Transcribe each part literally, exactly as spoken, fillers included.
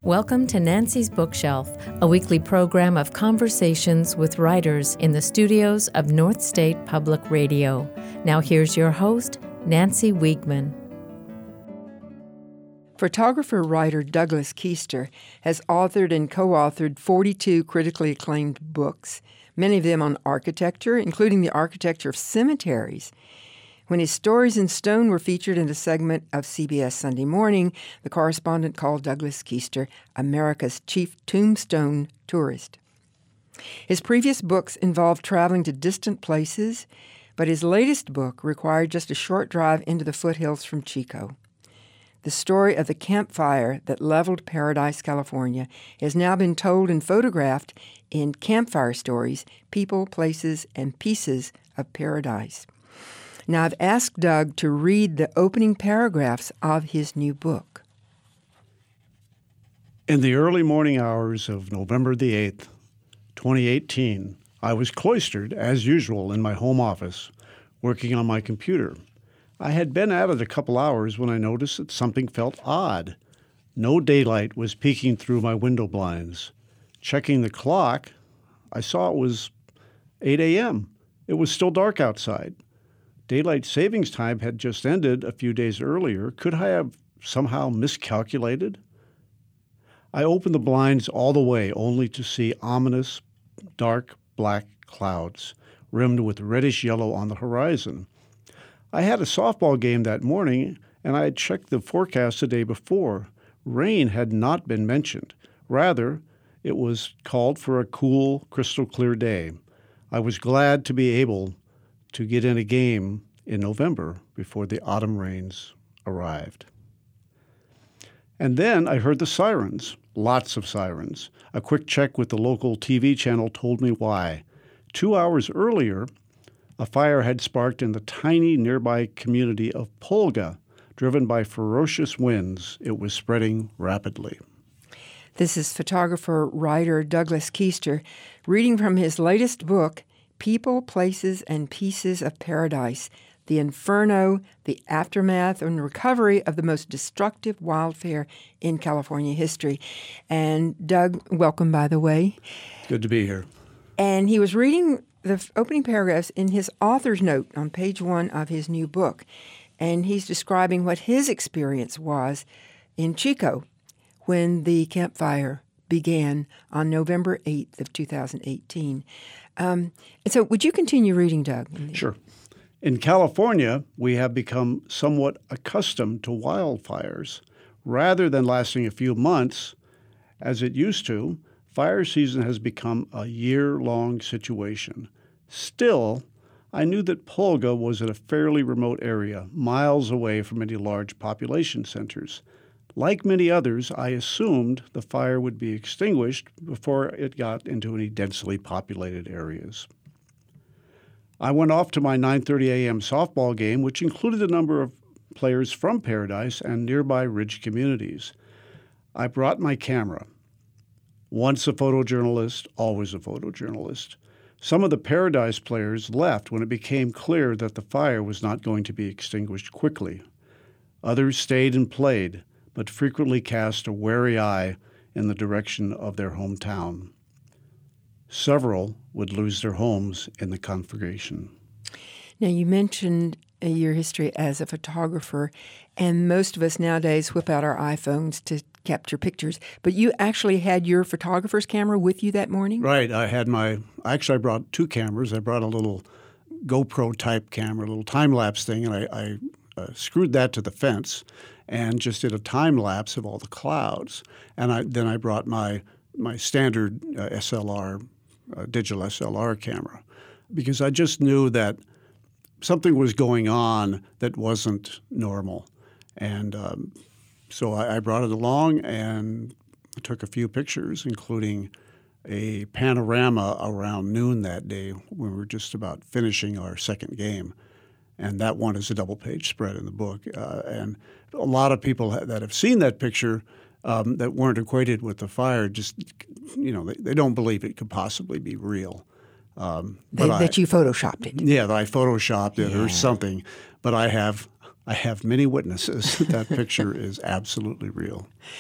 Welcome to Nancy's Bookshelf, a weekly program of conversations with writers in the studios of North State Public Radio. Now here's your host, Nancy Wiegman. Photographer-writer Douglas Keister has authored and co-authored forty-two critically acclaimed books, many of them on architecture, including the architecture of cemeteries. When his stories in stone were featured in a segment of C B S Sunday Morning, the correspondent called Douglas Keister America's chief tombstone tourist. His previous books involved traveling to distant places, but his latest book required just a short drive into the foothills from Chico. The story of the campfire that leveled Paradise, California, has now been told and photographed in Campfire Stories, People, Places, and Pieces of Paradise. Now, I've asked Doug to read the opening paragraphs of his new book. In the early morning hours of November the eighth, twenty eighteen, I was cloistered, as usual, in my home office, working on my computer. I had been at it a couple hours when I noticed that something felt odd. No daylight was peeking through my window blinds. Checking the clock, I saw it was eight a.m. It was still dark outside. Daylight savings time had just ended a few days earlier. Could I have somehow miscalculated? I opened the blinds all the way, only to see ominous, dark black clouds, rimmed with reddish yellow on the horizon. I had a softball game that morning, and I had checked the forecast the day before. Rain had not been mentioned. Rather, it was called for a cool, crystal-clear day. I was glad to be able to get in a game in November before the autumn rains arrived. And then I heard the sirens, lots of sirens. A quick check with the local T V channel told me why. Two hours earlier, a fire had sparked in the tiny nearby community of Polga. Driven by ferocious winds, it was spreading rapidly. This is photographer-writer Douglas Keister reading from his latest book, People, Places, and Pieces of Paradise, the Inferno, the Aftermath, and Recovery of the Most Destructive Wildfire in California History. And Doug, welcome, by the way. Good to be here. And he was reading the opening paragraphs in his author's note on page one of his new book. And he's describing what his experience was in Chico when the campfire began on November eighth of two thousand eighteen. Um, and so would you continue reading, Doug? Sure. In California, we have become somewhat accustomed to wildfires. Rather than lasting a few months, as it used to, fire season has become a year-long situation. Still, I knew that Polga was in a fairly remote area, miles away from any large population centers. Like many others, I assumed the fire would be extinguished before it got into any densely populated areas. I went off to my nine thirty a.m. softball game, which included a number of players from Paradise and nearby ridge communities. I brought my camera. Once a photojournalist, always a photojournalist. Some of the Paradise players left when it became clear that the fire was not going to be extinguished quickly. Others stayed and played, but frequently cast a wary eye in the direction of their hometown. Several would lose their homes in the conflagration. Now, you mentioned uh, your history as a photographer, and most of us nowadays whip out our iPhones to capture pictures, but you actually had your photographer's camera with you that morning? Right. I had my, actually I brought two cameras. I brought a little GoPro-type camera, a little time-lapse thing, and I, I uh, screwed that to the fence and just did a time-lapse of all the clouds. And I, then I brought my my standard uh, S L R, uh, digital S L R camera, because I just knew that something was going on that wasn't normal. And um, so I, I brought it along and took a few pictures, including a panorama around noon that day when we were just about finishing our second game. And that one is a double-page spread in the book. Uh, and a lot of people ha- that have seen that picture um, that weren't acquainted with the fire just, you know, they, they don't believe it could possibly be real. Um, that, I, that you photoshopped it. Yeah, that I photoshopped it yeah. or something. But I have I have many witnesses that that picture is absolutely real.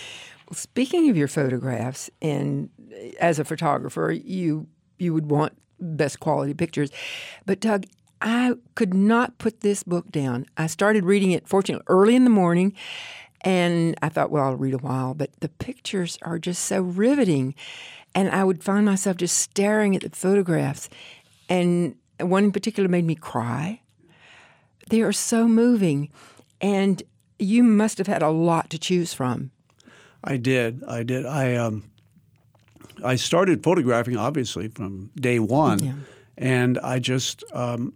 Speaking of your photographs, and as a photographer, you you would want best quality pictures. But Doug, I could not put this book down. I started reading it, fortunately, early in the morning, and I thought, well, I'll read a while. But the pictures are just so riveting, and I would find myself just staring at the photographs. And one in particular made me cry. They are so moving, and you must have had a lot to choose from. I did. I did. I um, I started photographing, obviously, from day one, yeah. and I just um,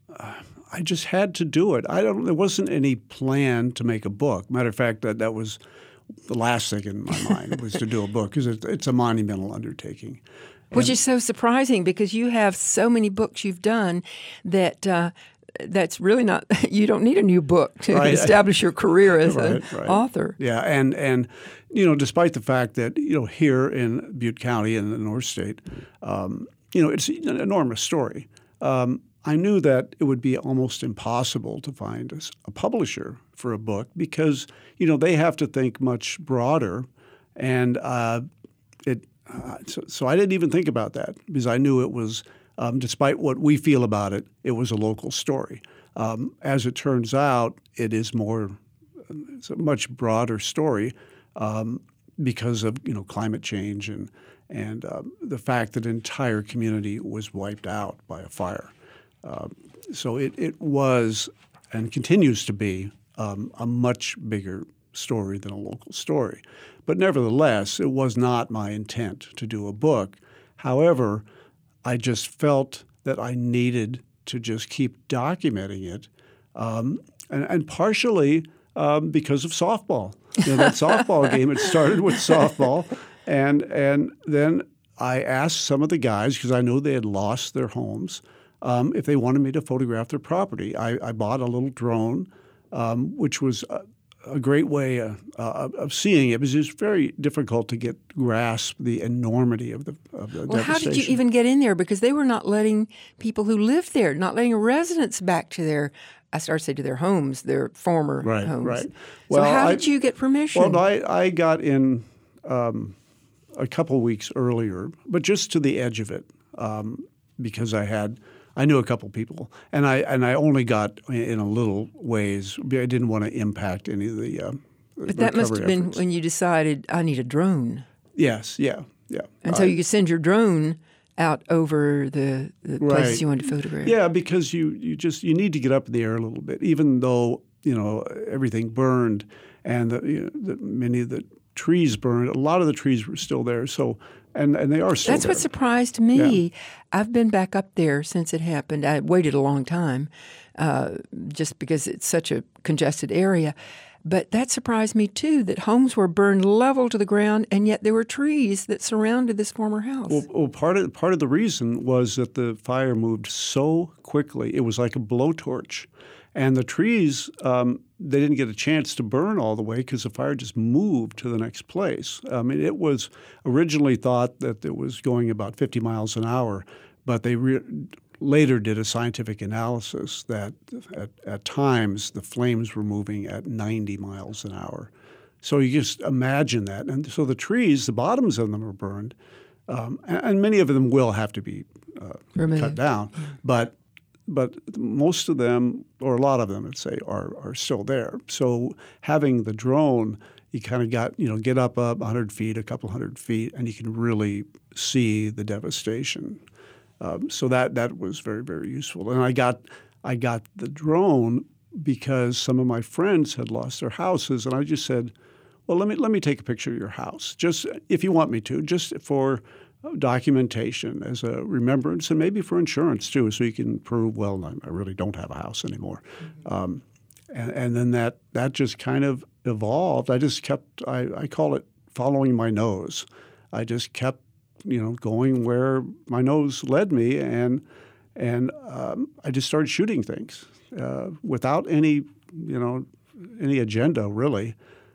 I just had to do it. I don't. There wasn't any plan to make a book. Matter of fact, that that was the last thing in my mind was to do a book because it, it's a monumental undertaking. Which and, is so surprising because you have so many books you've done that. Uh, That's really not. You don't need a new book to right. establish your career as right, an right. author. Yeah, and and you know, despite the fact that you know here in Butte County in the North State, um, you know, it's an enormous story. Um, I knew that it would be almost impossible to find a, a publisher for a book because you know they have to think much broader, and uh, it. Uh, so, so I didn't even think about that because I knew it was. Um, despite what we feel about it, it was a local story. Um, as it turns out, it is more, it's a much broader story um, because of you know climate change and and um, the fact that an entire community was wiped out by a fire. Uh, so it, it was and continues to be um, a much bigger story than a local story. But nevertheless, it was not my intent to do a book. However, I just felt that I needed to just keep documenting it, um, and, and partially um, because of softball. You know, that softball game, it started with softball, and and then I asked some of the guys, because I knew they had lost their homes, um, if they wanted me to photograph their property. I, I bought a little drone, um, which was a, a great way uh, uh, of seeing it, because it was very difficult to get grasp the enormity of the, of the well, devastation. How did you even get in there? Because they were not letting people who lived there, not letting residents back to their, I started to say to their homes, their former right, homes. Right, So well, how I, did you get permission? Well, I, I got in um, a couple weeks earlier, but just to the edge of it um, because I had – I knew a couple people, and I and I only got in a little ways. I didn't want to impact any of the. Uh, but that must have been efforts. when you decided I need a drone. Yes, yeah, yeah. And so I, you could send your drone out over the, the right. places you wanted to photograph. Yeah, because you you just you need to get up in the air a little bit, even though you know everything burned and the, you know, the, many of the trees burned. A lot of the trees were still there, so. And, and they are still That's there. what surprised me. Yeah. I've been back up there since it happened. I waited a long time uh, just because it's such a congested area. But that surprised me, too, that homes were burned level to the ground, and yet there were trees that surrounded this former house. Well, well part of part of the reason was that the fire moved so quickly. It was like a blowtorch. And the trees, um, they didn't get a chance to burn all the way because the fire just moved to the next place. I mean, it was originally thought that it was going about fifty miles an hour, but they re- later did a scientific analysis that at, at times the flames were moving at ninety miles an hour. So you just imagine that. And so the trees, the bottoms of them are burned, um, and, and many of them will have to be uh, cut down. But But most of them, or a lot of them, let's say, are are still there. So having the drone, you kind of got, you know, get up up one hundred feet, a couple hundred feet, and you can really see the devastation. Um, so that that was very, very useful. And I got I got the drone because some of my friends had lost their houses, and I just said, well, let me let me take a picture of your house, just if you want me to, just for documentation as a remembrance, and maybe for insurance too, so you can prove, well, I really don't have a house anymore. Mm-hmm. Um, and, and then that that just kind of evolved. I just kept, I, I call it following my nose. I just kept, you know, going where my nose led me, and and um, I just started shooting things uh, without any, you know, any agenda really.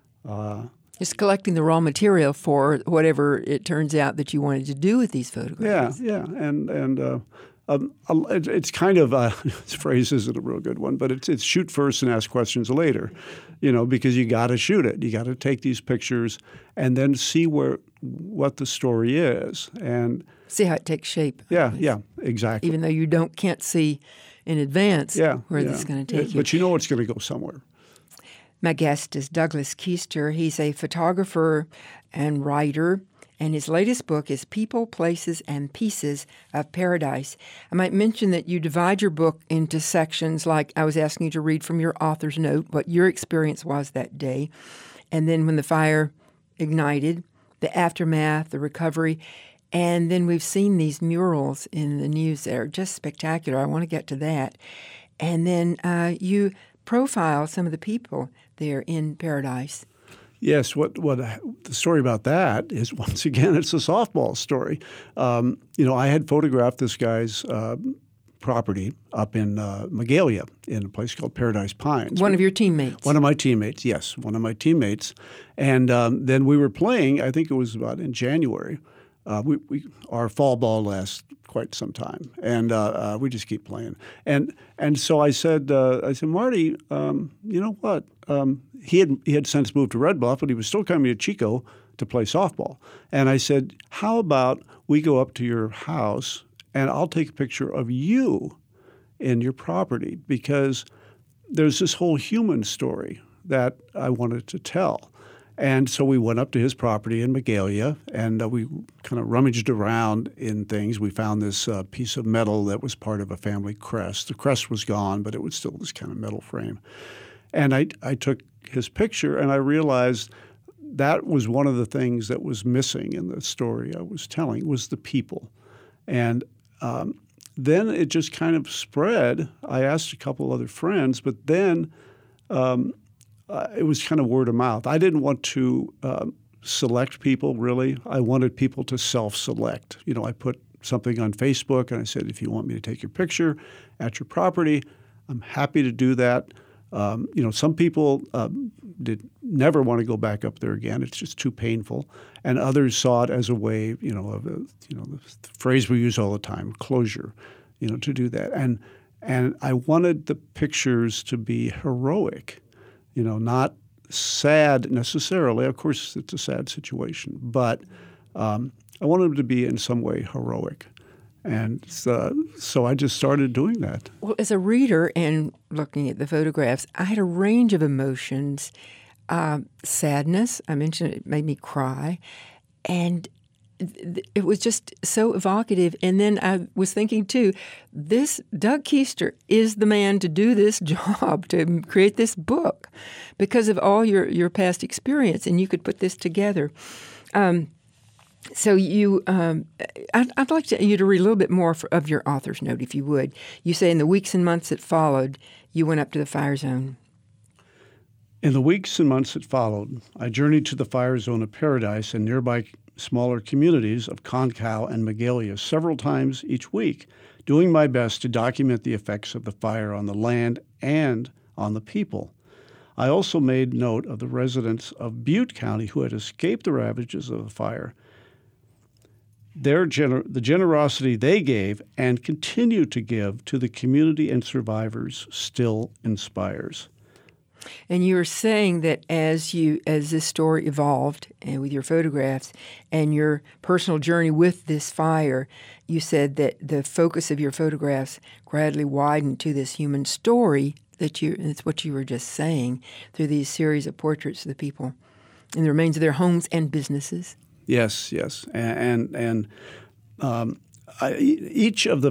Uh, Just collecting the raw material for whatever it turns out that you wanted to do with these photographs. Yeah, yeah, and and uh, um, it's kind of uh, this phrase isn't a real good one, but it's it's shoot first and ask questions later, you know, because you got to shoot it. You got to take these pictures and then see where what the story is and see how it takes shape. Yeah, yeah, exactly. Even though you don't can't see in advance yeah, where yeah. this is going to take yeah, you. But you know it's going to go somewhere. My guest is Douglas Keister. He's a photographer and writer, and his latest book is People, Places, and Pieces of Paradise. I might mention that you divide your book into sections, like I was asking you to read from your author's note what your experience was that day, and then when the fire ignited, the aftermath, the recovery, and then we've seen these murals in the news that are just spectacular. I want to get to that. And then uh, you profile some of the people there in Paradise. Yes, what what the story about that is, once again, it's a softball story. Um, you know, I had photographed this guy's uh, property up in uh, Magalia in a place called Paradise Pines. One of your teammates. One of my teammates, yes, one of my teammates. And um, then we were playing, I think it was about in January. Uh, we, we our fall ball lasts quite some time, and uh, uh, we just keep playing. And and so I said, uh, I said, Marty, um, you know what? Um, he had he had since moved to Red Bluff, but he was still coming to Chico to play softball. And I said, how about we go up to your house and I'll take a picture of you in your property, because there's this whole human story that I wanted to tell. And so we went up to his property in Magalia, and uh, we kind of rummaged around in things. We found this uh, piece of metal that was part of a family crest. The crest was gone, but it was still this kind of metal frame. And I, I took his picture, and I realized that was one of the things that was missing in the story I was telling, was the people. And um, then it just kind of spread. I asked a couple other friends, but then um, – Uh, it was kind of word of mouth. I didn't want to uh, select people, really. I wanted people to self-select. You know, I put something on Facebook, and I said, if you want me to take your picture at your property, I'm happy to do that. Um, you know, some people uh, did never want to go back up there again. It's just too painful. And others saw it as a way, you know, of a, you know, the phrase we use all the time, closure, you know, to do that. And and I wanted the pictures to be heroic. You know, not sad necessarily. Of course, it's a sad situation, but um, I wanted them to be in some way heroic. And so, so I just started doing that. Well, as a reader and looking at the photographs, I had a range of emotions. Uh, sadness, I mentioned it made me cry. And it was just so evocative. And then I was thinking, too, this Doug Keister is the man to do this job, to create this book, because of all your, your past experience, and you could put this together. Um, so you, um, I'd, I'd like to, you to read a little bit more for, of your author's note, if you would. You say in the weeks and months that followed, you went up to the fire zone. In the weeks and months that followed, I journeyed to the fire zone of Paradise and nearby smaller communities of Concow and Magalia several times each week, doing my best to document the effects of the fire on the land and on the people. I also made note of the residents of Butte County who had escaped the ravages of the fire. Their gener- the generosity they gave and continue to give to the community and survivors still inspires. And you were saying that as you as this story evolved, and with your photographs and your personal journey with this fire, you said that the focus of your photographs gradually widened to this human story that you, and it's what you were just saying, through these series of portraits of the people in the remains of their homes and businesses. Yes, yes. And, and, and um, I, each of the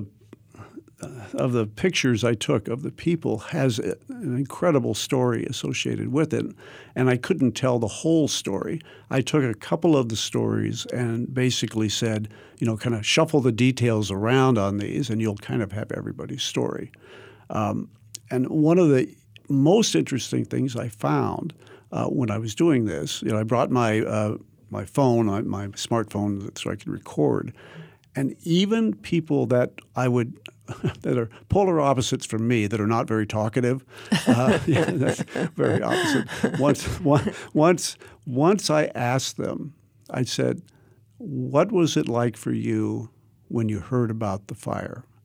of the pictures I took of the people has a, an incredible story associated with it, and I couldn't tell the whole story. I took a couple of the stories and basically said, you know, kind of shuffle the details around on these, and you'll kind of have everybody's story. Um, and one of the most interesting things I found uh, when I was doing this, you know, I brought my uh, my phone, my smartphone, so I could record, and even people that I would that are polar opposites from me, that are not very talkative. Uh, yeah, that's very opposite. Once, one, once, once I asked them, I said, "What was it like for you when you heard about the fire?"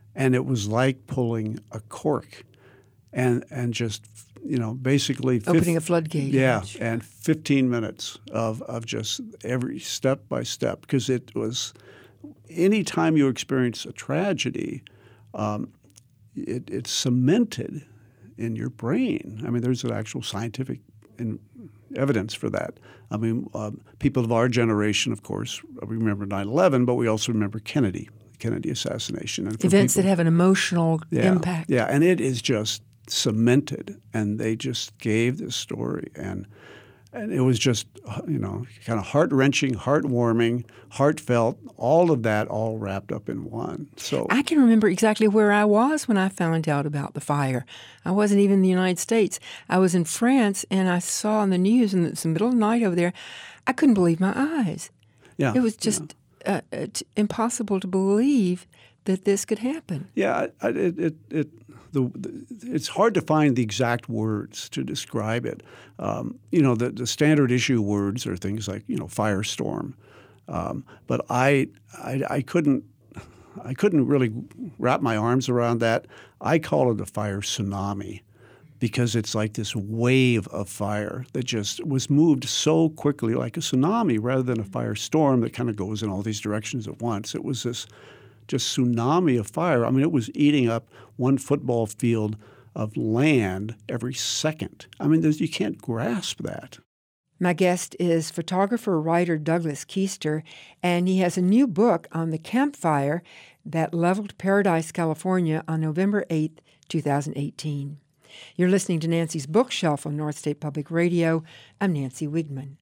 and it was like pulling a cork, and and just you know basically opening a floodgate. Yeah, and fifteen minutes of of just every step by step, because it was any time you experience a tragedy, um, it, it's cemented in your brain. I mean, there's an actual scientific in, evidence for that. I mean, uh, people of our generation, of course, remember nine eleven, but we also remember Kennedy, Kennedy assassination. And events people, that have an emotional yeah, impact. Yeah, and it is just cemented, and they just gave this story, and and it was just, you know, kind of heart-wrenching, heartwarming, heartfelt, all of that all wrapped up in one. So I can remember exactly where I was when I found out about the fire. I wasn't even in the United States. I was in France, and I saw on the news, and it's the middle of the night over there. I couldn't believe my eyes. Yeah, it was just yeah. uh, uh, t- impossible to believe that this could happen. Yeah, I, it, it, it the, the it's hard to find the exact words to describe it. Um, you know, the, the standard issue words are things like, you know, firestorm. Um, but I, I I couldn't I couldn't really wrap my arms around that. I call it a fire tsunami, because it's like this wave of fire that just was moved so quickly, like a tsunami, rather than a firestorm that kind of goes in all these directions at once. It was this just tsunami of fire. I mean, it was eating up one football field of land every second. I mean, you can't grasp that. My guest is photographer, writer Douglas Keister, and he has a new book on the Camp Fire that leveled Paradise, California on November eighth, twenty eighteen. You're listening to Nancy's Bookshelf on North State Public Radio. I'm Nancy Wigman.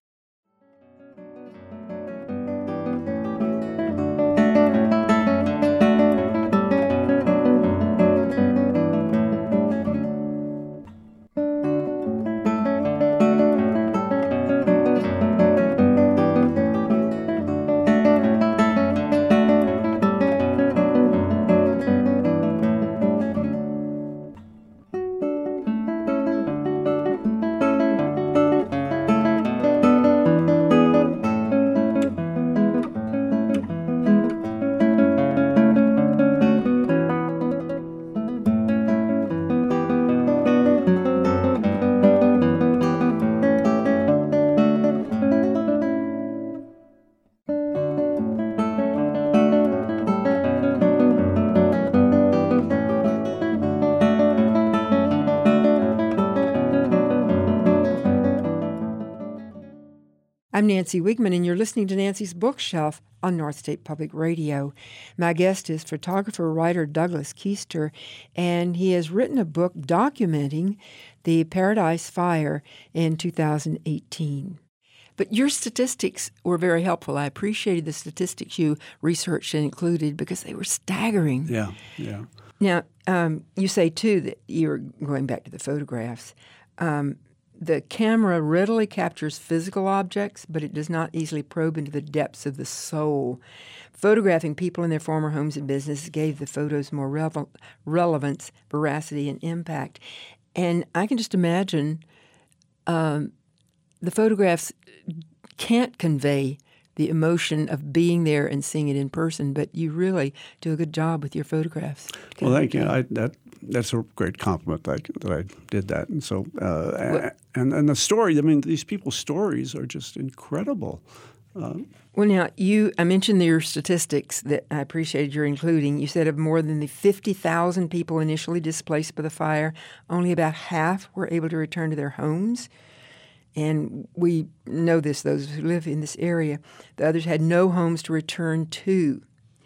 I'm Nancy Wigman, and you're listening to Nancy's Bookshelf on North State Public Radio. My guest is photographer, writer Douglas Keister, and he has written a book documenting the Paradise Fire in two thousand eighteen. But your statistics were very helpful. I appreciated the statistics you researched and included because they were staggering. Yeah, yeah. Now, um, you say, too, that you're going back to the photographs. Um, The camera readily captures physical objects, but it does not easily probe into the depths of the soul. Photographing people in their former homes and businesses gave the photos more revel- relevance, veracity, and impact. And I can just imagine um, the photographs can't convey the emotion of being there and seeing it in person, but you really do a good job with your photographs. Well, thank you. I, that that's a great compliment that I, that I did that, and so uh, and and the story. I mean, these people's stories are just incredible. Uh, well, now you I mentioned your statistics that I appreciated your including. You said of more than the fifty thousand people initially displaced by the fire, only about half were able to return to their homes. And we know this, those who live in this area. The others had no homes to return to.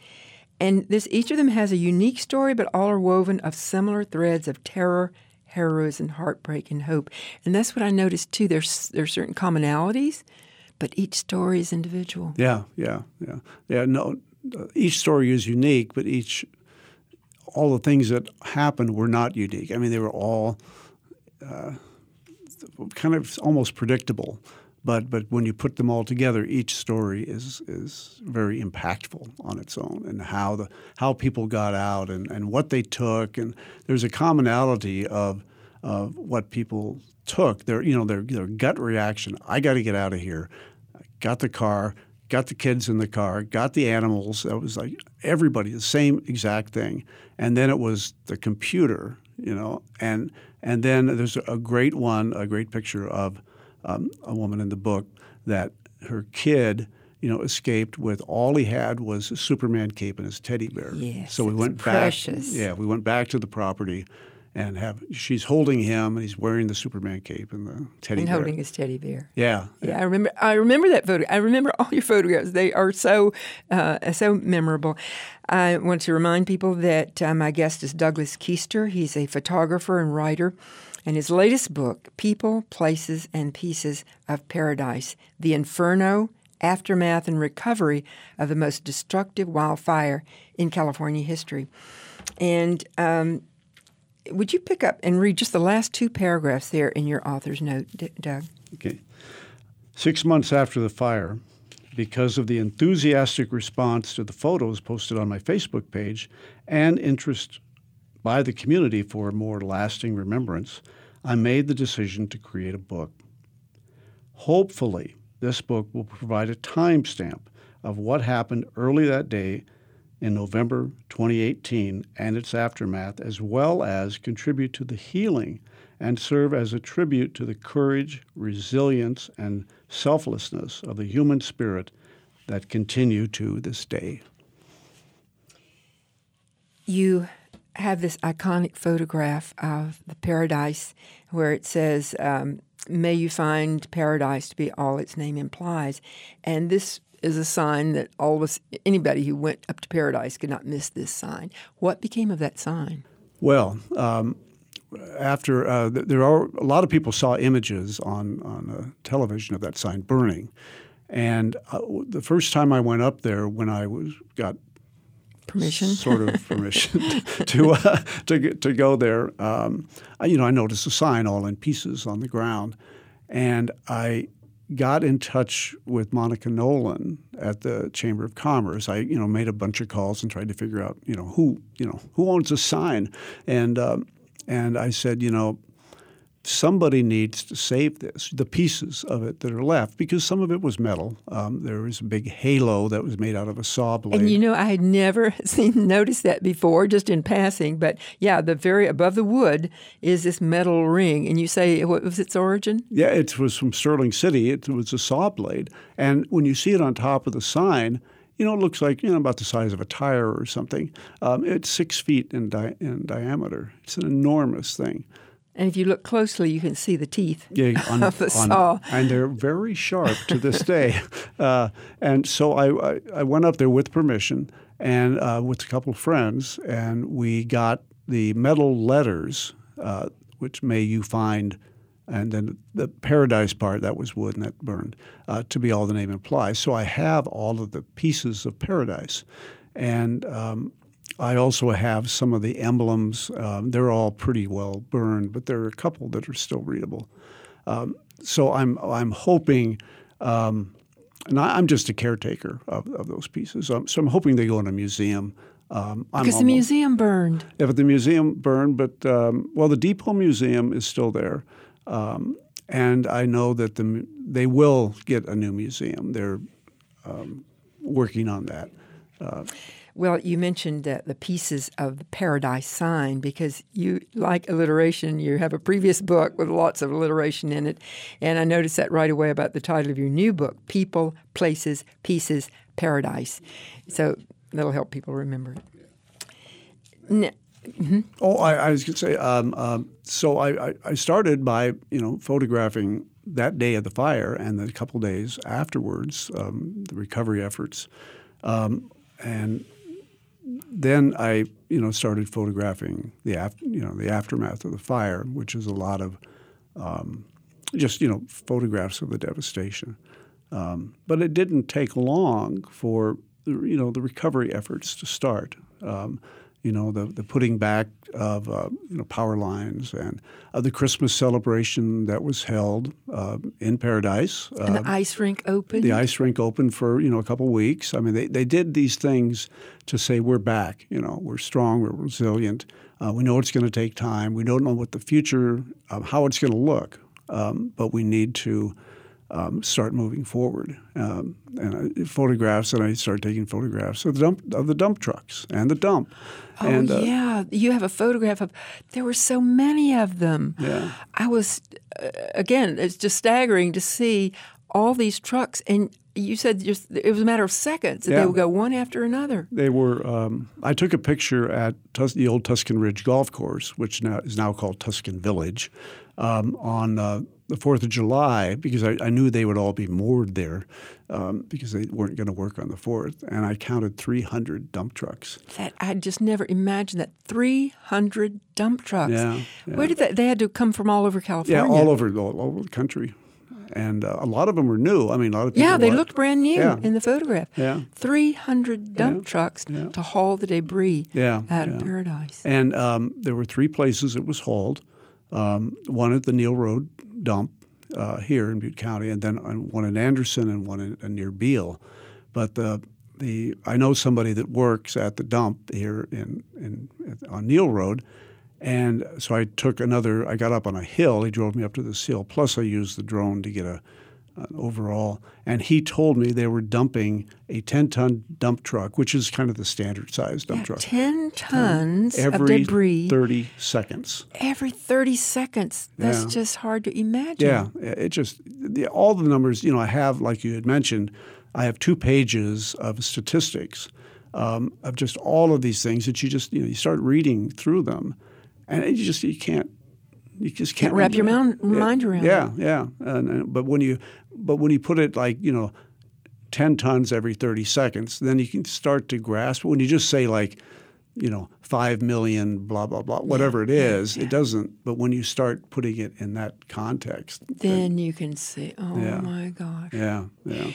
And this, each of them has a unique story, but all are woven of similar threads of terror, heroism, heartbreak, and hope. And that's what I noticed, too. There's, there's certain commonalities, but each story is individual. Yeah, yeah, yeah. Yeah, no, each story is unique, but each, all the things that happened were not unique. I mean, they were all uh, kind of almost predictable. But but when you put them all together, each story is is very impactful on its own, and how the how people got out and, and what they took, and there's a commonality of of what people took. Their you know their their gut reaction. I got to get out of here. I got the car, got the kids in the car, got the animals. That was like everybody, the same exact thing. And then it was the computer, you know. And and then there's a great one, a great picture of um, a woman in the book that her kid, you know, escaped with all he had was a Superman cape and his teddy bear. Yes, so we went precious. back. Yeah, we went back to the property. And have she's holding him, and he's wearing the Superman cape and the teddy and bear. holding his teddy bear. Yeah, yeah. I remember. I remember that photo. I remember all your photographs. They are so uh, so memorable. I want to remind people that uh, my guest is Douglas Keister. He's a photographer and writer, and his latest book, "People, Places, and Pieces of Paradise: The Inferno, Aftermath, and Recovery of the Most Destructive Wildfire in California History," and. Um, Would you pick up and read just the last two paragraphs there in your author's note, D- Doug? Okay. Six months after the fire, because of the enthusiastic response to the photos posted on my Facebook page and interest by the community for a more lasting remembrance, I made the decision to create a book. Hopefully, this book will provide a timestamp of what happened early that day in November twenty eighteen and its aftermath, as well as contribute to the healing and serve as a tribute to the courage, resilience, and selflessness of the human spirit that continue to this day. You have this iconic photograph of the paradise where it says, um, "May you find paradise to be all its name implies." And this is a sign that all of us, anybody who went up to paradise could not miss this sign. What became of that sign? Well, um, after uh, there are a lot of people saw images on on uh, television of that sign burning, and uh, the first time I went up there, when I was got permission, sort of permission to uh, to to go there, um, I, you know, I noticed a sign all in pieces on the ground, and I got in touch with Monica Nolan at the Chamber of Commerce. I, you know, made a bunch of calls and tried to figure out, you know, who, you know, who owns this sign, and um, and I said, you know, somebody needs to save this, the pieces of it that are left, because some of it was metal. Um, there was a big halo that was made out of a saw blade. And you know, I had never seen noticed that before, just in passing. But yeah, the very above the wood is this metal ring. And you say, what was its origin? Yeah, it was from Sterling City. It was a saw blade. And when you see it on top of the sign, you know, it looks like, you know, about the size of a tire or something. Um, it's six feet in, di- in diameter. It's an enormous thing. And if you look closely, you can see the teeth yeah, on, of the on, saw. And they're very sharp to this day. Uh, and so I, I, I went up there with permission and uh, with a couple of friends, and we got the metal letters, uh, which may you find, and then the paradise part, that was wood and that burned, uh, to be all the name implies. So I have all of the pieces of paradise. And um, I also have some of the emblems. Um, they're all pretty well burned, but there are a couple that are still readable. Um, so I'm I'm hoping, um, and I, I'm just a caretaker of, of those pieces. Um, so I'm hoping they go in a museum. Um, I'm because the almost, museum burned. Yeah, but the museum burned. But um, well, the Depot Museum is still there, um, and I know that the they will get a new museum. They're um, working on that. Uh, Well, you mentioned uh, the pieces of the paradise sign because you like alliteration. You have a previous book with lots of alliteration in it. And I noticed that right away about the title of your new book, People, Places, Pieces, Paradise. So that'll help people remember it. Now, mm-hmm. Oh, I, I was going to say, um, um, so I, I, I started by, you know, photographing that day of the fire and then a couple days afterwards, um, the recovery efforts. Um, and then I, you know, started photographing the af- you know the aftermath of the fire, which is a lot of um, just you know photographs of the devastation. Um, but it didn't take long for you know the recovery efforts to start. Um, you know the the putting back of uh, you know power lines and uh, the Christmas celebration that was held uh, in Paradise. And uh, the ice rink opened. The ice rink opened for you know a couple of weeks. I mean, they, they did these things to say we're back. You know, we're strong, we're resilient. Uh, we know it's going to take time. We don't know what the future, um, how it's going to look, um, but we need to um, start moving forward. Um, and I, photographs, and I started taking photographs of the dump, of the dump trucks and the dump. Oh, and, uh, yeah. You have a photograph of, there were so many of them. Yeah. I was, uh, again, it's just staggering to see all these trucks. And you said just it was a matter of seconds that Yeah. they would go one after another. They were. Um, I took a picture at Tus- the old Tuscan Ridge Golf Course, which now is now called Tuscan Village, um, on uh, the Fourth of July, because I, I knew they would all be moored there um, because they weren't going to work on the Fourth, and I counted three hundred dump trucks. That I just never imagined that three hundred dump trucks. Yeah, yeah. Where did that? They had to come from all over California. Yeah, all over all over the country. And uh, a lot of them were new. I mean, a lot of people. Yeah, they bought- looked brand new Yeah. in the photograph. Yeah. three hundred dump Yeah. trucks Yeah. to haul the debris Yeah, out yeah. of Paradise. And um, there were three places it was hauled. Um, one at the Neal Road dump uh, here in Butte County, and then one in Anderson and one in, in near Beale. But the the I know somebody that works at the dump here in, in on Neal Road, and so I took another. I got up on a hill. He drove me up to this hill. Plus, I used the drone to get a an overall. And he told me they were dumping a ten-ton dump truck, which is kind of the standard size dump Yeah, truck. ten tons of Every debris thirty seconds. every thirty seconds. That's Yeah. just hard to imagine. Yeah, it just the, all the numbers. You know, I have, like you had mentioned, I have two pages of statistics um, of just all of these things that you just you know you start reading through them, and you just you can't you just can't, Can't wrap your remember. moun- mind around Yeah, it. yeah. And, and, but when you but when you put it like you know, ten tons every thirty seconds, then you can start to grasp. When you just say like, you know, five million, blah blah blah, whatever it is, it doesn't. But when you start putting it in that context, Then you can see, oh Yeah. my gosh. yeah, yeah.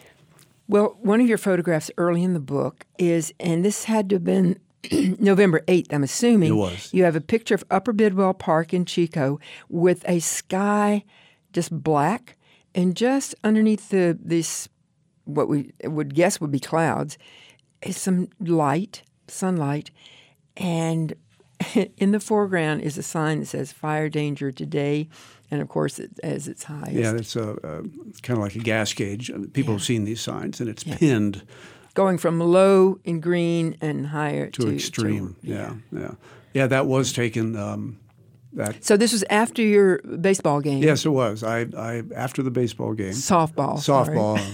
Well, one of your photographs early in the book is, and this had to have been November eighth, I'm assuming. It was. You have a picture of Upper Bidwell Park in Chico with a sky just black, and just underneath the this, what we would guess would be clouds, is some light, sunlight, and in the foreground is a sign that says "Fire Danger Today," and of course, it, as it's highest. Yeah, it's a, a kind of like a gas gauge. People Yeah. have seen these signs, and it's Yeah. pinned Going from low in green and higher to, to extreme. to- yeah, yeah, yeah. That was taken. Um, that So this was after your baseball game. yes, it was. I, I after the baseball game, Softball. sorry.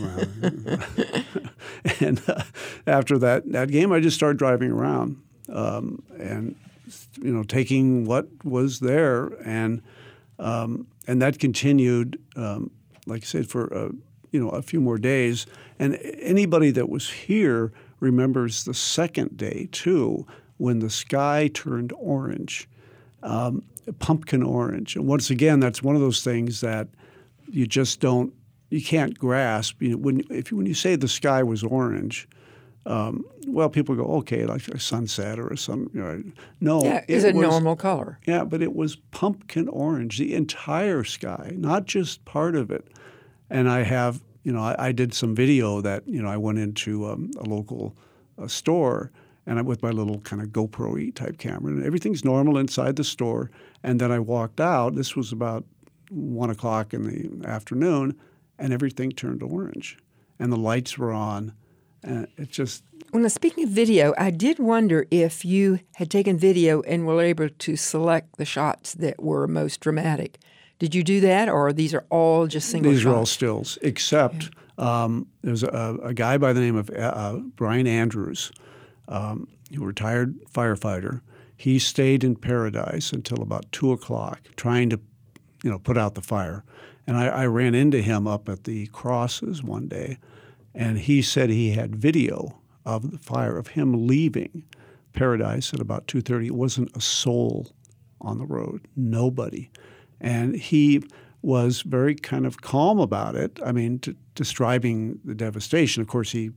softball, and uh, after that that game, I just started driving around um, and you know taking what was there, and um, and that continued, um, like I said, for uh, you know a few more days. And anybody that was here remembers the second day too, when the sky turned orange. Um, pumpkin orange. And once again, that's one of those things that you just don't, you can't grasp. You know, when if you, when you say the sky was orange, um, well, people go, okay, like a sunset or a sun. You know, no, Yeah, it's it a was, normal color. Yeah, but it was pumpkin orange, the entire sky, not just part of it. And I have, you know, I, I did some video that, you know, I went into um, a local uh, store. And I'm with my little kind of GoPro-y type camera, and everything's normal inside the store. And then I walked out. This was about one o'clock in the afternoon, and everything turned orange, and the lights were on, and it just Well, now, speaking of video, I did wonder if you had taken video and were able to select the shots that were most dramatic. Did you do that, or these are all just single these shots? are all stills, except um, there's a, a guy by the name of uh, Brian Andrews. Um, he was a retired firefighter. He stayed in Paradise until about two o'clock, trying to, you know, put out the fire. And I, I ran into him up at the crosses one day, and he said he had video of the fire of him leaving Paradise at about two thirty. It wasn't a soul on the road, nobody, and he was very kind of calm about it. I mean, t- describing the devastation. Of course, he.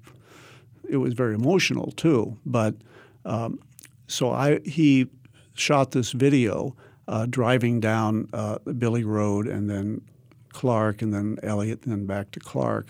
It was very emotional too, but um, so I he shot this video uh, driving down uh, Billy Road and then Clark and then Elliott and then back to Clark,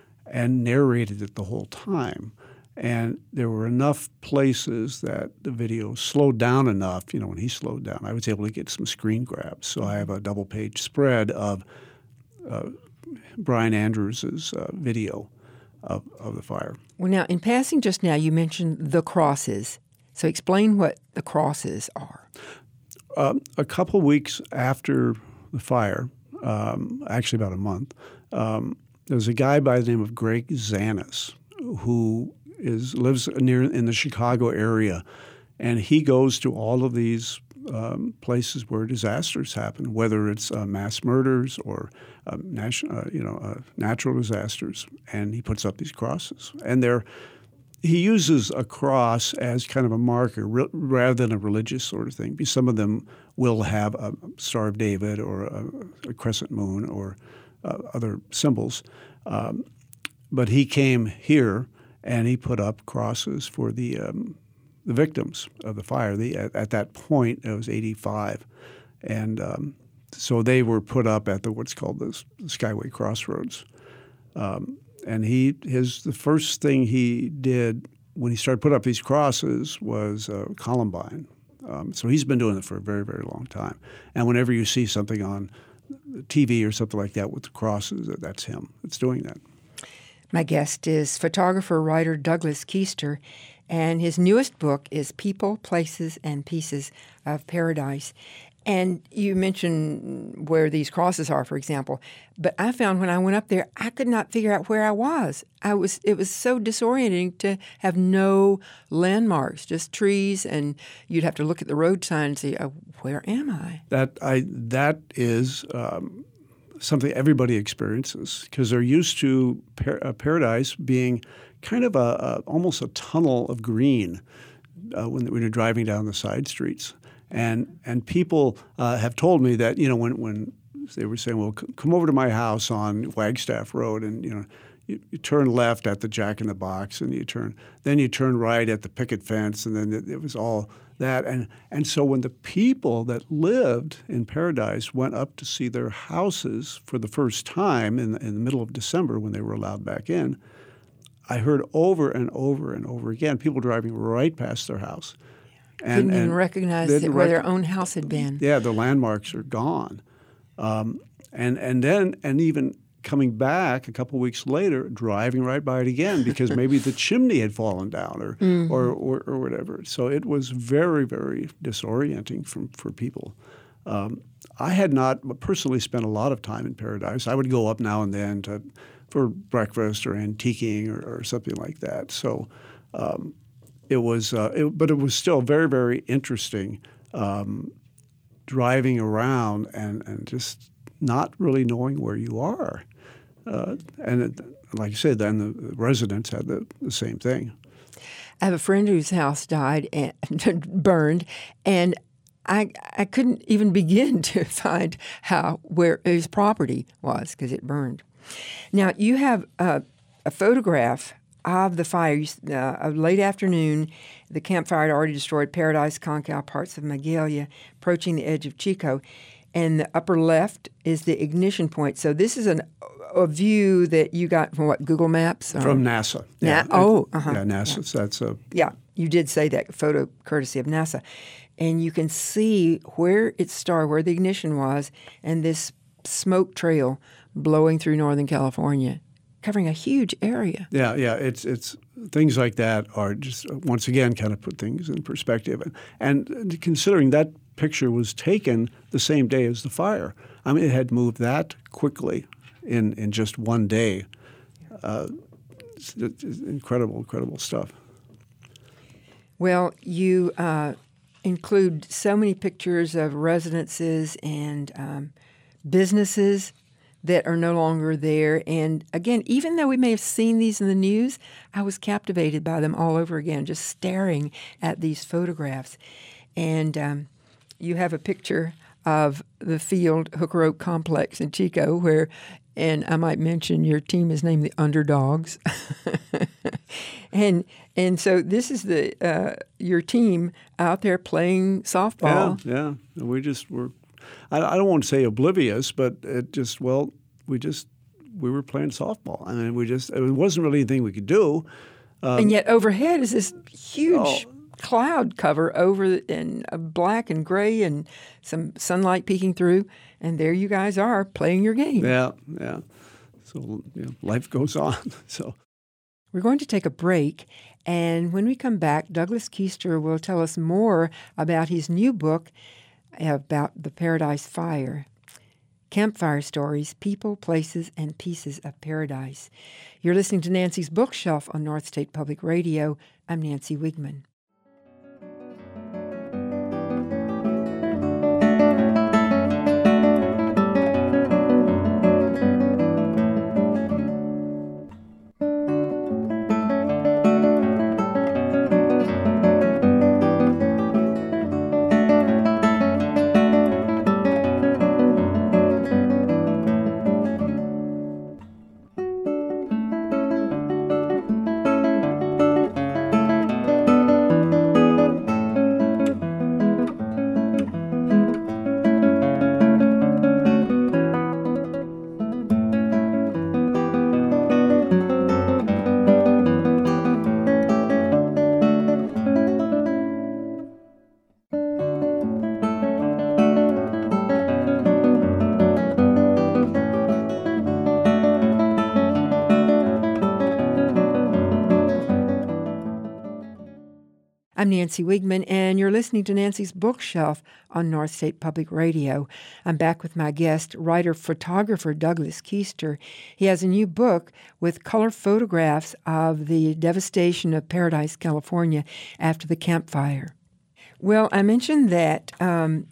and narrated it the whole time. And there were enough places that the video slowed down enough. You know, when he slowed down, I was able to get some screen grabs. So I have a double-page spread of uh, Brian Andrews' uh, video of, of the fire. Well, now, in passing just now, you mentioned the crosses. So explain what the crosses are. Uh, a couple weeks after the fire, um, actually about a month, um, there's a guy by the name of Greg Zanis who is lives near in the Chicago area, and he goes to all of these um, places where disasters happen, whether it's uh, mass murders or um, national, uh, you know, uh, natural disasters, and he puts up these crosses, and they're he uses a cross as kind of a marker re- rather than a religious sort of thing. Because some of them will have a Star of David or a, a crescent moon or uh, other symbols. Um, but he came here and he put up crosses for the um, the victims of the fire. The, at, at that point, it was eighty-five. And um, so they were put up at the what's called the Skyway Crossroads. Um, And he, his, the first thing he did when he started putting up these crosses was uh, Columbine. Um, so he's been doing it for a very, very long time. And whenever you see something on T V or something like that with the crosses, that's him that's doing that. My guest is photographer, writer Douglas Keister, and his newest book is People, Places, and Pieces of Paradise. And you mentioned where these crosses are, for example. But I found when I went up there, I could not figure out where I was. I was it was so disorienting to have no landmarks, just trees, and you'd have to look at the road sign and say, oh, where am I? That I that is um, something everybody experiences because they're used to par- uh, paradise being kind of a, a almost a tunnel of green uh, when, when you're driving down the side streets. And and people uh, have told me that, you know, when, when they were saying, well, c- come over to my house on Wagstaff Road and, you know, you, you turn left at the Jack in the Box and you turn, then you turn right at the picket fence and then it, it was all that. And, and so when the people that lived in Paradise went up to see their houses for the first time in, in the middle of December when they were allowed back in, I heard over and over and over again people driving right past their house. And, Didn't even recognize it, where rec- their own house had been. Yeah, the landmarks are gone. Um, and and then and even coming back a couple weeks later, driving right by it again because maybe the chimney had fallen down or, mm-hmm. or, or or whatever. So it was very, very disorienting for, for people. Um, I had not personally spent a lot of time in Paradise. I would go up now and then to, for breakfast or antiquing or, or something like that. So um, it was, uh, it, but it was still very, very interesting um, driving around and, and just not really knowing where you are. Uh, and it, like you said, then the residents had the, the same thing. I have a friend whose house died and burned, and I I couldn't even begin to find how where his property was because it burned. Now you have uh, a photograph of the fire. Uh, a late afternoon, the campfire had already destroyed Paradise, Concal, parts of Magalia, approaching the edge of Chico. And the upper left is the ignition point. So this is an, a view that you got from what, Google Maps? Or? From NASA. Yeah. Na- oh, uh-huh. Yeah, NASA. Yeah. That's a yeah. You did say that photo courtesy of NASA, and you can see where it started, where the ignition was, and this smoke trail blowing through Northern California, covering a huge area. Yeah, yeah. It's it's things like that are just once again kind of put things in perspective, and, and considering that picture was taken the same day as the fire. I mean, it had moved that quickly in, in just one day. Uh, it's, it's incredible, incredible stuff. Well, you uh, include so many pictures of residences and um, businesses that are no longer there. And again, even though we may have seen these in the news, I was captivated by them all over again, just staring at these photographs. And um, you have a picture of the field Hooker Oak Complex in Chico where, and I might mention your team is named the Underdogs. and and so this is the uh, your team out there playing softball. Yeah, yeah. We just were, I, I don't want to say oblivious, but it just, well, we just, we were playing softball. I mean, we just, it wasn't really anything we could do. Um, and yet overhead is this huge... Oh, cloud cover over in black and gray and some sunlight peeking through, and there you guys are playing your game. Yeah, yeah. So you know, life goes on. So we're going to take a break, and when we come back, Douglas Keister will tell us more about his new book about the Paradise Fire. Campfire Stories, People, Places, and Pieces of Paradise. You're listening to Nancy's Bookshelf on North State Public Radio. I'm Nancy Wigman. I'm Nancy Wigman, and you're listening to Nancy's Bookshelf on North State Public Radio. I'm back with my guest, writer-photographer Douglas Keister. He has a new book with color photographs of the devastation of Paradise, California after the Camp Fire. Well, I mentioned that um,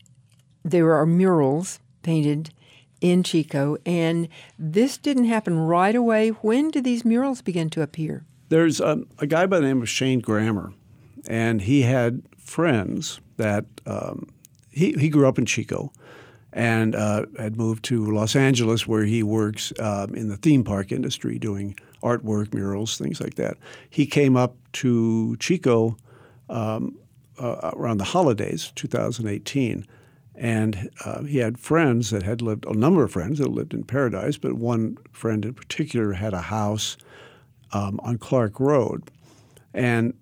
there are murals painted in Chico, and this didn't happen right away. When did these murals begin to appear? There's a, a guy by the name of Shane Grammer. And he had friends that um, he, he grew up in Chico and uh, had moved to Los Angeles, where he works um, in the theme park industry doing artwork, murals, things like that. He came up to Chico um, uh, around the holidays, two thousand eighteen, and uh, he had friends that had lived, a number of friends that lived in Paradise, but one friend in particular had a house um, on Clark Road. And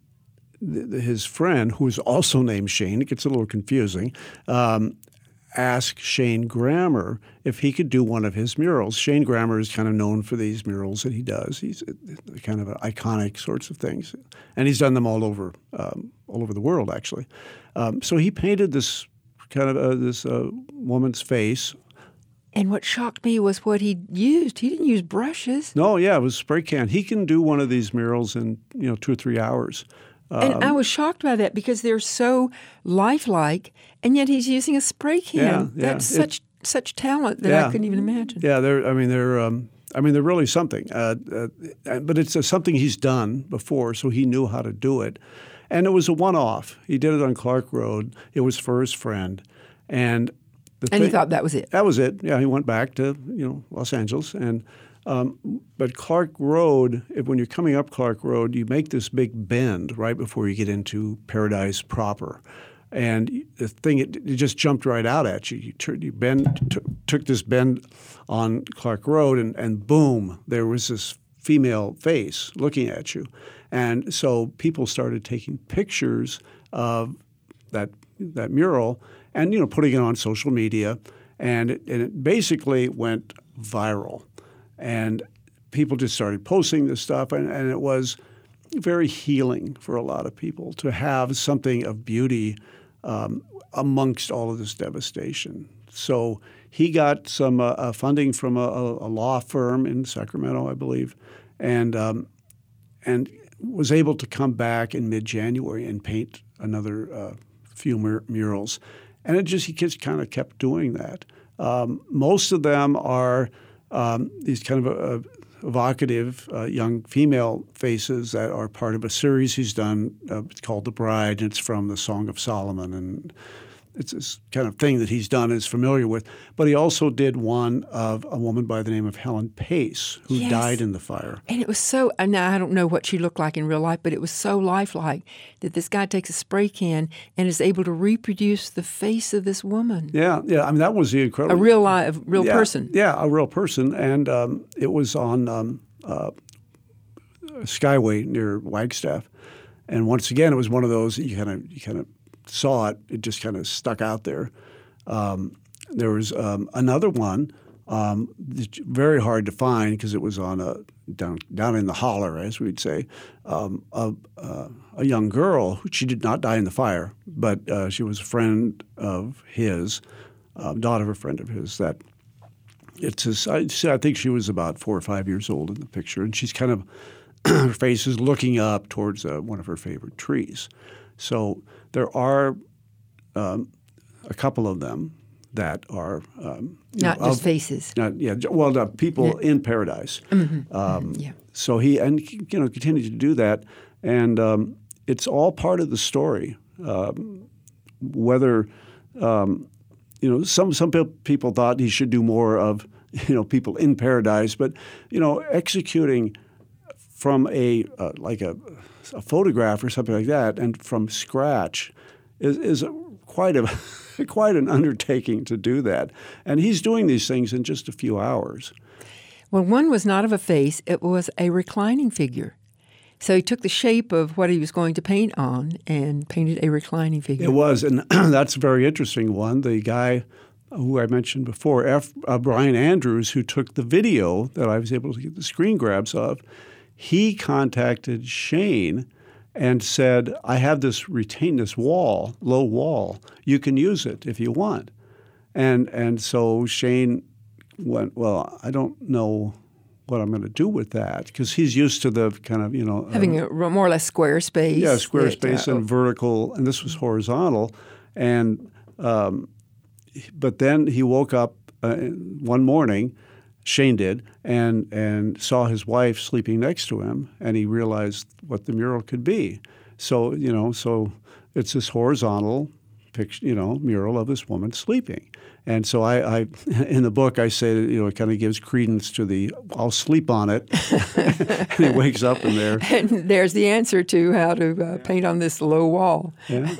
his friend, who is also named Shane, it gets a little confusing, um, asked Shane Grammer if he could do one of his murals. Shane Grammer is kind of known for these murals that he does. He's kind of iconic sorts of things, and he's done them all over, um, all over the world, actually. Um, so he painted this kind of uh, this uh, woman's face. And what shocked me was what he used. He didn't use brushes. No, yeah, it was spray can. He can do one of these murals in you know two or three hours. And um, I was shocked by that because they're so lifelike, and yet he's using a spray can. Yeah, yeah. That's such it, such talent that yeah, I couldn't even imagine. Yeah, they're. I mean, they're. Um, I mean, they're really something. Uh, uh, but it's uh, something he's done before, so he knew how to do it. And it was a one-off. He did it on Clark Road. It was for his friend, and the and thing, he thought that was it. That was it. Yeah, he went back to you know Los Angeles and. Um, but Clark Road, if, when you're coming up Clark Road, you make this big bend right before you get into Paradise proper. And the thing, it, it just jumped right out at you. You, turned, you bend, t- took this bend on Clark Road, and, and boom, there was this female face looking at you. And so people started taking pictures of that that mural and, you know, putting it on social media. And it, and it basically went viral. And people just started posting this stuff, and, and it was very healing for a lot of people to have something of beauty um, amongst all of this devastation. So he got some uh, uh, funding from a, a law firm in Sacramento, I believe, and um, and was able to come back in mid-January and paint another uh, few mur- murals. And it just he just kind of kept doing that. Um, most of them are Um, these kind of uh, evocative uh, young female faces that are part of a series he's done uh, called The Bride, and it's from the Song of Solomon, and it's this kind of thing that he's done, is familiar with. But he also did one of a woman by the name of Helen Pace, who yes. died in the fire. And it was so, and now I don't know what she looked like in real life, but it was so lifelike that this guy takes a spray can and is able to reproduce the face of this woman. Yeah, yeah. I mean, that was the incredible. A real live, real yeah, person. Yeah, a real person. And um, it was on um, uh, Skyway near Wagstaff. And once again, it was one of those, you kind of, you kind of, saw it, it just kind of stuck out there. Um, there was um, another one Um, it's very hard to find because it was on a down down in the holler, as we'd say. Um, a, uh, a young girl. She did not die in the fire, but uh, she was a friend of his, uh, daughter of a friend of his. That it's his, I, I think she was about four or five years old in the picture, and she's kind of her face is looking up towards uh, one of her favorite trees. So there are um, a couple of them that are um, not know, just of, faces. Not, yeah, well, the people yeah. in paradise. Mm-hmm. Um, yeah. So he and you know continued to do that, and um, it's all part of the story. Um, whether um, you know some some people thought he should do more of you know people in paradise, but you know executing from a uh, like a, a photograph or something like that, and from scratch is is a, quite a quite an undertaking to do that. And he's doing these things in just a few hours. Well, one was not of a face; it was a reclining figure. So he took the shape of what he was going to paint on and painted a reclining figure. It was, and that's a very interesting one. The guy who I mentioned before, F, uh, Brian Andrews, who took the video that I was able to get the screen grabs of, he contacted Shane and said, I have this retain this wall, low wall. You can use it if you want. And and so Shane went, well, I don't know what I'm going to do with that, because he's used to the kind of, you know. Having um, a more or less square space. Yeah, square that, space uh, and vertical, and this was horizontal. And um, but then he woke up uh, one morning, Shane did, and and saw his wife sleeping next to him, and he realized what the mural could be. So, you know, so it's this horizontal picture, you know, mural of this woman sleeping. And so I, I in the book, I say that, you know, it kind of gives credence to the, I'll sleep on it, and he wakes up in there. And there's the answer to how to uh, paint on this low wall. Yeah.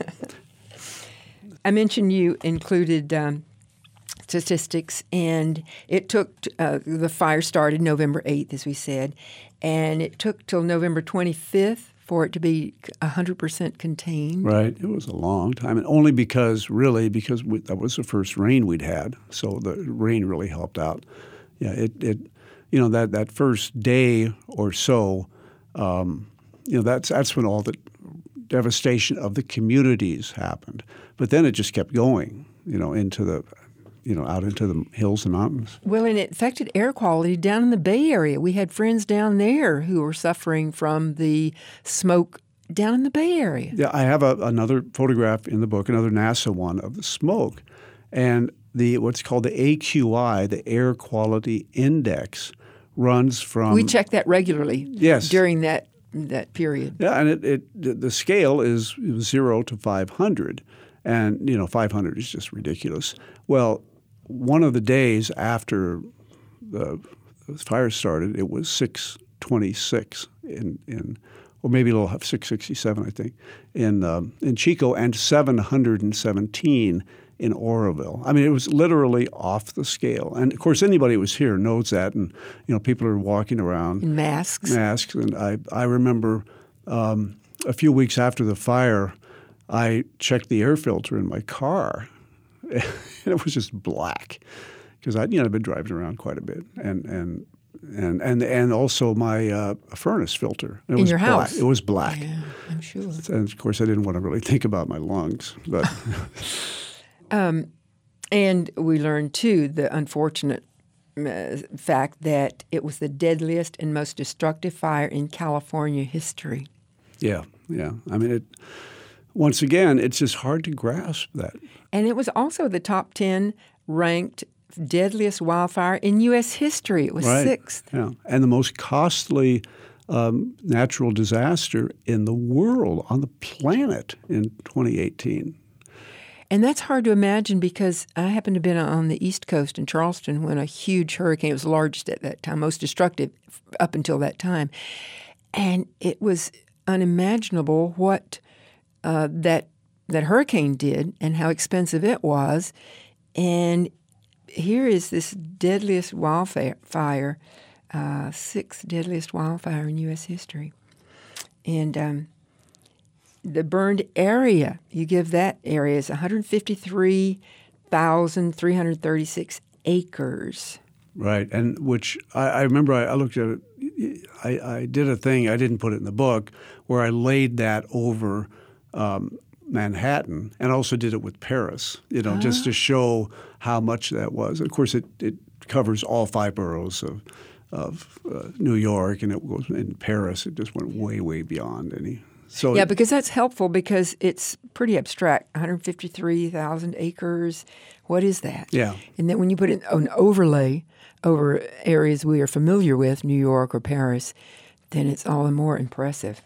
I mentioned you included um, statistics, and it took, uh, the fire started November eighth, as we said, and it took till November twenty-fifth for it to be one hundred percent contained. Right. It was a long time, and only because, really, because we, that was the first rain we'd had, so the rain really helped out. Yeah, it, it you know, that, that first day or so, um, you know, that's that's when all the devastation of the communities happened. But then it just kept going, you know, into the, you know, out into the hills and mountains. Well, and it affected air quality down in the Bay Area. We had friends down there who were suffering from the smoke down in the Bay Area. Yeah, I have a, another photograph in the book, another NASA one of the smoke, and the what's called the A Q I, the Air Quality Index, runs from. We check that regularly. Yes. During that that period. Yeah, and it, it the scale is zero to five hundred, and you know five hundred is just ridiculous. Well, one of the days after the fire started, it was six twenty-six in, in or maybe a little six sixty-seven, I think, in um, in Chico, and seven hundred seventeen in Oroville. I mean, it was literally off the scale. And of course, anybody who was here knows that. And you know, people are walking around in masks. Masks, and I I remember um, a few weeks after the fire, I checked the air filter in my car. And it was just black, because I'd you know been driving around quite a bit, and and and and, and also my uh, furnace filter. It in was your black. house, It was black. Yeah, I'm sure. And of course, I didn't want to really think about my lungs, but. um, and we learned too the unfortunate uh, fact that it was the deadliest and most destructive fire in California history. Yeah, yeah. I mean, it. Once again, it's just hard to grasp that. And it was also the top ten ranked deadliest wildfire in U S history. It was right. sixth. Yeah, and the most costly um, natural disaster in the world, on the planet, in twenty eighteen. And that's hard to imagine, because I happened to have been on the East Coast in Charleston when a huge hurricane, it was the largest at that time, most destructive up until that time. And it was unimaginable what uh, that that hurricane did and how expensive it was. And here is this deadliest wildfire, uh, sixth deadliest wildfire in U S history. And um, the burned area, you give that area, is one hundred fifty-three thousand three hundred thirty-six acres. Right, and which I, I remember I, I looked at it, I, I did a thing, I didn't put it in the book, where I laid that over um, Manhattan and also did it with Paris, you know, oh. just to show how much that was. Of course, it, it covers all five boroughs of, of uh, New York, and it goes in Paris, it just went way, way beyond any. So yeah, it, because that's helpful because it's pretty abstract, one hundred fifty-three thousand acres. What is that? Yeah. And then when you put it, an overlay over areas we are familiar with, New York or Paris, then it's all the more impressive.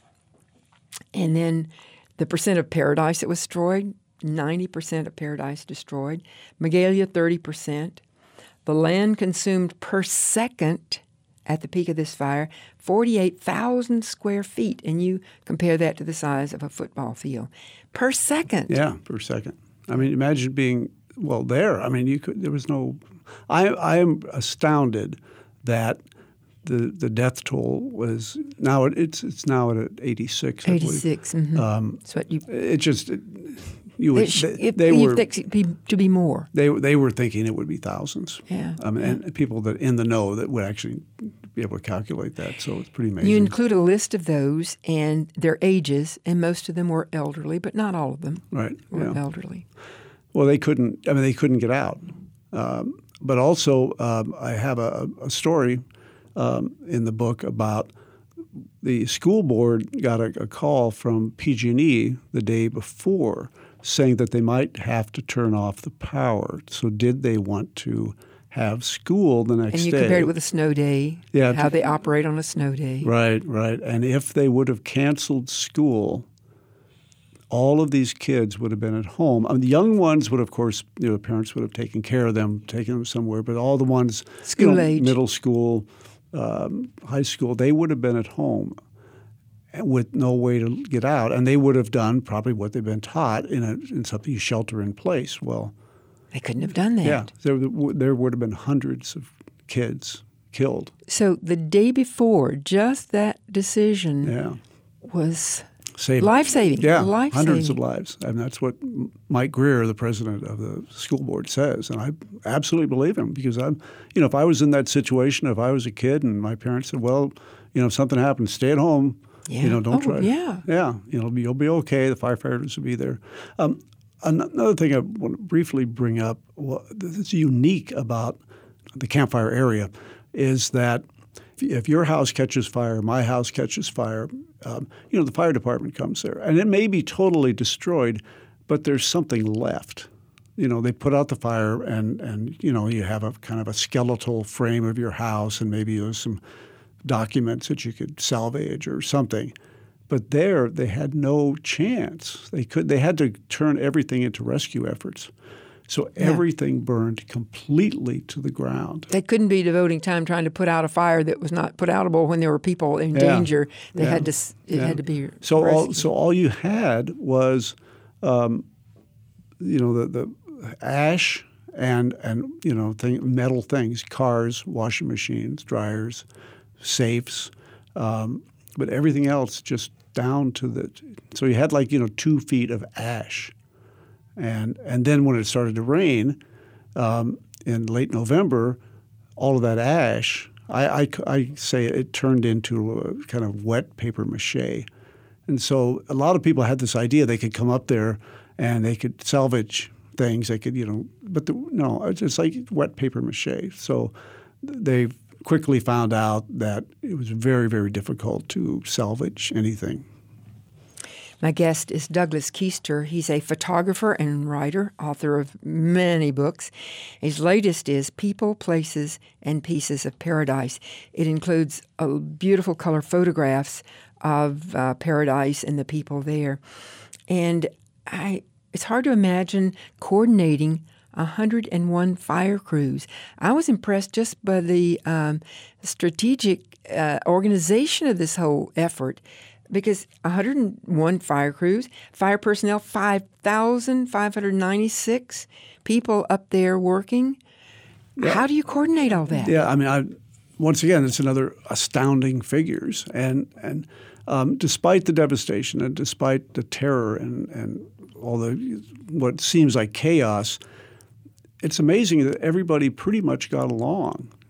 And then the percent of paradise that was destroyed, ninety percent of paradise destroyed. Magalia, thirty percent. The land consumed per second at the peak of this fire, forty-eight thousand square feet. And you compare that to the size of a football field. Per second. Yeah, per second. I mean, imagine being, well, there. I mean, you could. There was no. I I am astounded that the the death toll was now it, it's it's now at eighty-six. I eighty-six. Mm-hmm. Um, That's what you. It just it, you would. It, they, it, they you were think be, to be more. They they were thinking it would be thousands. Yeah. I mean, yeah. and people that in the know that would actually be able to calculate that. So it's pretty amazing. You include a list of those and their ages, and most of them were elderly, but not all of them. Right. Were yeah. elderly. Well, they couldn't. I mean, they couldn't get out. Um, but also, um, I have a, a story um, in the book about the school board got a, a call from P G and E the day before saying that they might have to turn off the power. So did they want to have school the next day? And you day? compared it with a snow day, yeah, how to, they operate on a snow day. Right, right. And if they would have canceled school, all of these kids would have been at home. I mean, the young ones would, of course, you know, parents would have taken care of them, taken them somewhere. But all the ones, school you know, age, middle school, um, high school, they would have been at home with no way to get out, and they would have done probably what they've been taught in a in something shelter in place. Well, they couldn't have done that. Yeah, there there would have been hundreds of kids killed. So the day before, just that decision yeah. was. Saved. Life-saving. Yeah, Life-saving. Hundreds of lives. And that's what Mike Greer, the president of the school board, says. And I absolutely believe him because I'm, you know, if I was in that situation, if I was a kid and my parents said, well, you know, if something happens, stay at home. Yeah. You know, don't oh, try. Yeah. Yeah. You know, you'll be okay. The firefighters will be there. Um, another thing I want to briefly bring up that's unique about the Camp Fire area is that if your house catches fire, my house catches fire, um, you know, the fire department comes there. And it may be totally destroyed, but there's something left. You know, they put out the fire and, and you know, you have a kind of a skeletal frame of your house and maybe there's some documents that you could salvage or something. But there, they had no chance. They could. They had to turn everything into rescue efforts. So yeah. everything burned completely to the ground. They couldn't be devoting time trying to put out a fire that was not put outable when there were people in yeah. danger. They yeah. had to. It yeah. had to be. So rescued. all so all you had was, um, you know, the, the ash and and you know thing, metal things, cars, washing machines, dryers, safes, um, but everything else just down to the. So you had like you know two feet of ash. And and then when it started to rain um, in late November, all of that ash, I, I, I say it turned into a kind of wet paper mache. And so a lot of people had this idea they could come up there and they could salvage things. They could, you know, but the, no, it's like wet paper mache. So they quickly found out that it was very, very difficult to salvage anything. My guest is Douglas Keister. He's a photographer and writer, author of many books. His latest is People, Places, and Pieces of Paradise. It includes uh, beautiful color photographs of uh, paradise and the people there. And I, it's hard to imagine coordinating one hundred one fire crews. I was impressed just by the um, strategic uh, organization of this whole effort. Because one hundred one fire crews, fire personnel, five thousand five hundred ninety-six people up there working. Yeah. How do you coordinate all that? Yeah, I mean, I, once again, it's another astounding figures. And and um, despite the devastation and despite the terror and, and all the what seems like chaos, it's amazing that everybody pretty much got along.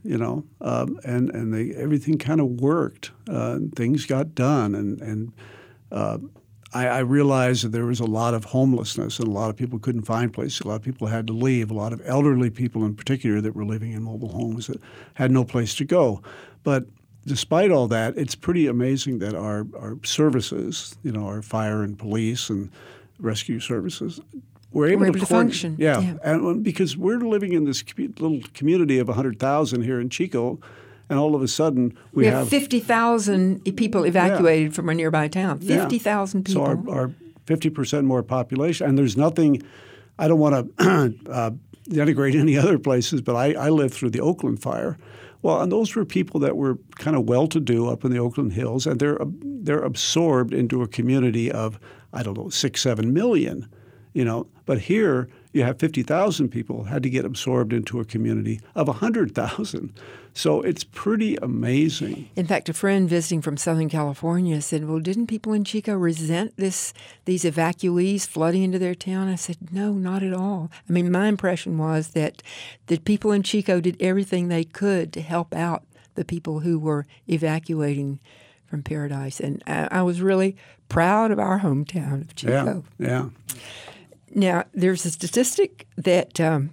you know, um, and and they, everything kind of worked. Uh, things got done, and and uh, I, I realized that there was a lot of homelessness, and a lot of people couldn't find places. A lot of people had to leave. A lot of elderly people, in particular, that were living in mobile homes that had no place to go. But despite all that, it's pretty amazing that our our services, you know, our fire and police and rescue services, we're able, we're able to, to function. Yeah, yeah. And because we're living in this little community of one hundred thousand here in Chico, and all of a sudden we, we have, have fifty thousand people evacuated yeah. from a nearby town. fifty thousand yeah. people. So our, our fifty percent more population, and there's nothing. I don't want to uh, denigrate any other places, but I, I lived through the Oakland fire. Well, and those were people that were kind of well-to-do up in the Oakland Hills, and they're they're absorbed into a community of, I don't know, six, seven million, you know. But here you have fifty thousand people had to get absorbed into a community of one hundred thousand. So it's pretty amazing. In fact, a friend visiting from Southern California said, well, didn't people in Chico resent this these evacuees flooding into their town? I said, no, not at all. I mean, my impression was that the people in Chico did everything they could to help out the people who were evacuating from Paradise. And I, I was really proud of our hometown of Chico. Yeah, yeah. Now, there's a statistic that um,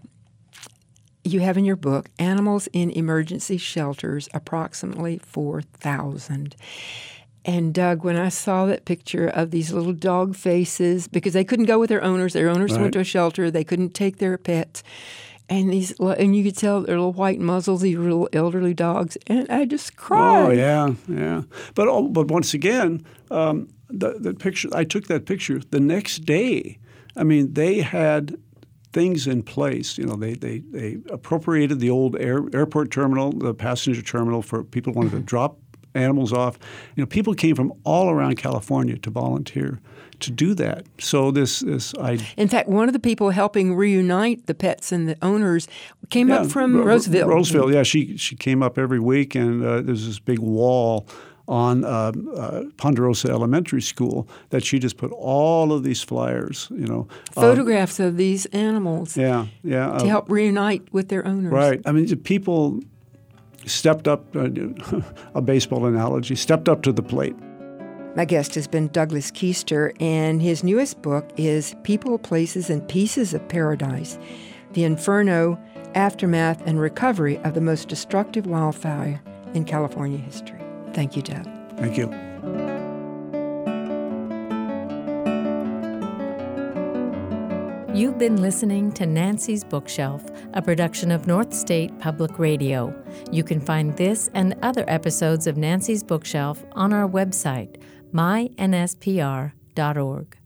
you have in your book, animals in emergency shelters, approximately four thousand. And, Doug, when I saw that picture of these little dog faces, because they couldn't go with their owners, their owners right. went to a shelter, they couldn't take their pets, and these, and you could tell their little white muzzles, these little elderly dogs, and I just cried. Oh, yeah, yeah. But, oh, but once again, um, the, the picture, I took that picture the next day. I mean, they had things in place. You know, they they, they appropriated the old air, airport terminal, the passenger terminal, for people who wanted to drop animals off. You know, people came from all around California to volunteer to do that. So this this I in fact, one of the people helping reunite the pets and the owners came yeah, up from Ro- Roseville. Roseville, yeah. She she came up every week, and uh, there's this big wall on uh, uh, Ponderosa Elementary School that she just put all of these flyers, you know. Photographs uh, of these animals. Yeah, yeah. To uh, help reunite with their owners. Right. I mean, the people stepped up, uh, a baseball analogy, stepped up to the plate. My guest has been Douglas Keister, and his newest book is People, Places, and Pieces of Paradise, The Inferno, Aftermath, and Recovery of the Most Destructive Wildfire in California History. Thank you, Doug. Thank you. You've been listening to Nancy's Bookshelf, a production of North State Public Radio. You can find this and other episodes of Nancy's Bookshelf on our website, my n s p r dot org.